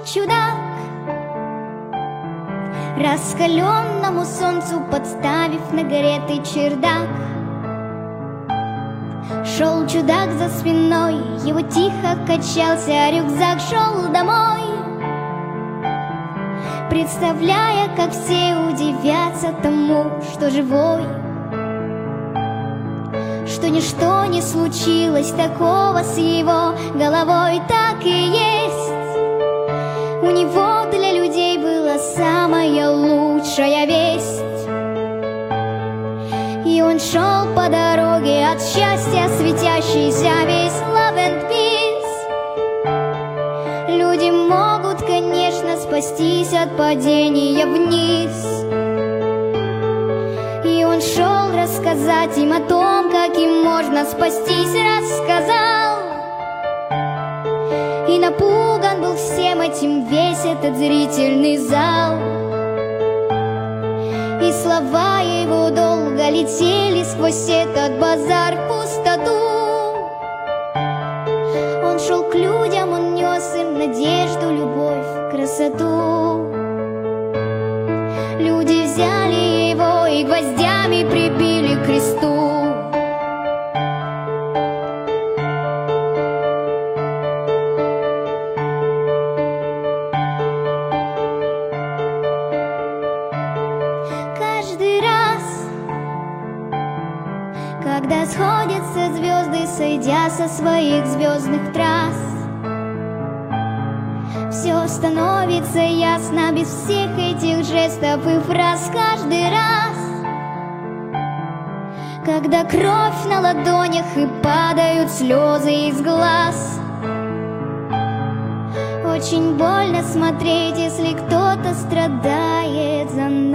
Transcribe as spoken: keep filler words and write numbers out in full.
чудак, раскаленному солнцу подставив нагретый чердак. Шел чудак за спиной, его тихо качался рюкзак, шел домой, представляя, как все удивятся тому, что живой, что ничто не случилось такого с его головой. Так и есть, у него для людей была самая лучшая весть. И он шел по дороге от счастья, светящийся весь love and peace. Люди могут, конечно, спастись от падения вниз. И он шел рассказать им о том, как им можно спастись, рассказал. И напуган был всем этим весь этот зрительный зал. И слова его долго летели сквозь этот базар в пустоту. Он шел к людям, он нес им надежду, любовь, красоту. Люди взяли его и гвоздями прибили к кресту. Когда сходятся звезды, сойдя со своих звездных трасс, все становится ясно без всех этих жестов и фраз. Каждый раз, когда кровь на ладонях и падают слезы из глаз, очень больно смотреть, если кто-то страдает за нас.